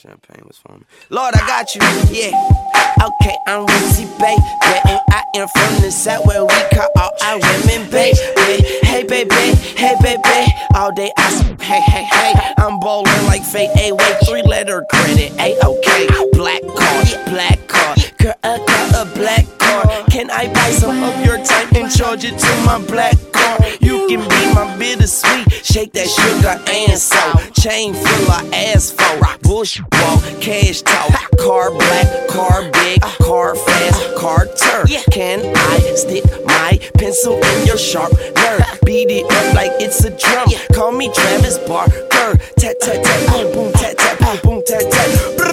champagne was for me. Lord, I got you, yeah. Okay, I'm Weezy, baby, and I am from the South where we call all our women, baby. Hey, baby, hey, baby. All day I say, hey, hey, hey. I'm bowling like Fate, A-Way, 3-letter credit, A-OK. Black card, girl, I got a black card. Can I buy some of your time and charge it to my black card? You can be my bittersweet, shake that sugar and salt. Chain full of asphalt, bush walk, cash talk. Car black, car big, car fast, car turf. Can I stick my pencil in your sharp nerve? Beat it up like it's a drum. Call me Travis Barker. Tat tat tat, boom boom, tat tat, boom boom, tat tat.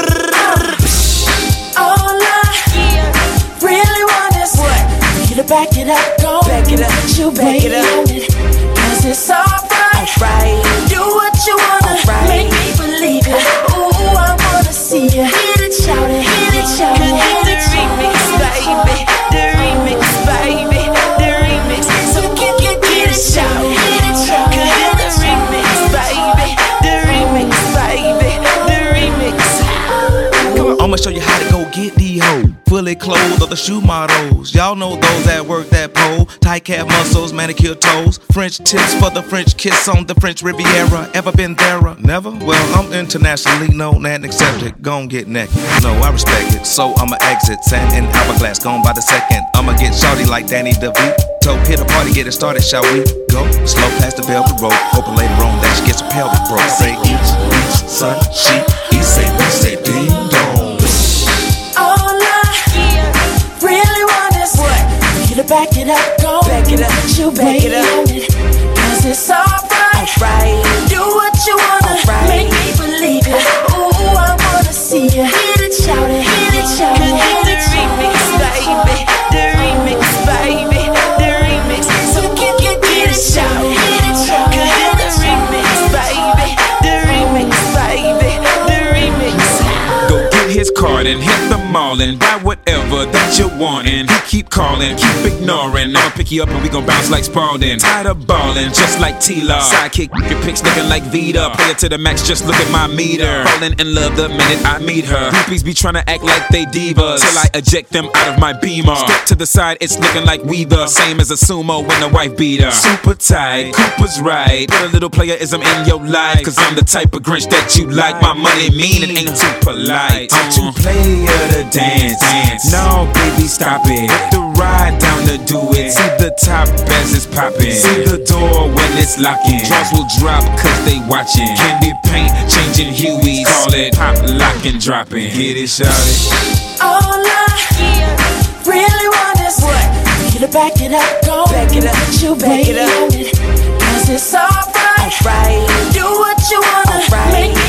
All I really want is you to back it up, go back it up, you back it up. Cause it's alright. Do what you wanna, make me believe it. Ooh, I wanna see you. Hit it, shout it, hit it, shout it. Hit the remix, baby. The remix, baby. The remix. So get it, shout it, hit it, shout it. Hit the remix, baby. The remix, baby. The remix. Come on, I'ma show you how to go get these hoes. Fully clothed or the shoe models. Y'all know those that work that pole. Tight calf muscles, manicure toes. French tips for the French kiss on the French Riviera. Ever been there? Never? Well, I'm internationally known and accepted. Gon' get naked. No, I respect it. So I'ma exit. Sand in hourglass, gone by the second. I'ma get shawty like Danny DeVito. Hit a party, get it started, shall we go? Slow past the velvet rope. Hoping later on that she gets her pelvic broke. Say each, son, she, he say, we say, ding dong. To back it up, go back it up, you back it up. Cause it's alright. Do what you wanna, make me believe it. Ooh, I wanna see you. Hit it, shout it, hit it, shout it. Hit the remix, baby. The remix, baby. The remix. So get it, shout it, hit it, shout it. Hit the remix, baby. The remix, baby. The remix. Go get his card and hit the mall and buy whatever that you're wanting. He keep calling, keep ignoring. I'ma pick you up and we gon' bounce like Spalding. Tired of ballin', just like T-Law. Sidekick, your pics looking like Vita. Play it to the max, just look at my meter. Falling in love the minute I meet her. Groupies be tryna act like they divas till I eject them out of my Beamer. Step to the side, it's looking like we the same as a sumo when the wife beat her. Super tight, Cooper's right. Put a little playerism in your life, cause I'm the type of Grinch that you like. My money mean it ain't too polite. I'm too player to dance. No, baby, stop it. Hit the ride down to do it. See the top as it's popping. See the door when it's locking. Drawers will drop cause they watching. Candy paint, changing hueys. Call it pop, lock, and dropping. Get it, shout it. All I really want is you to back it up, go back it up, you back it up. Cause it's alright. Do what you wanna, make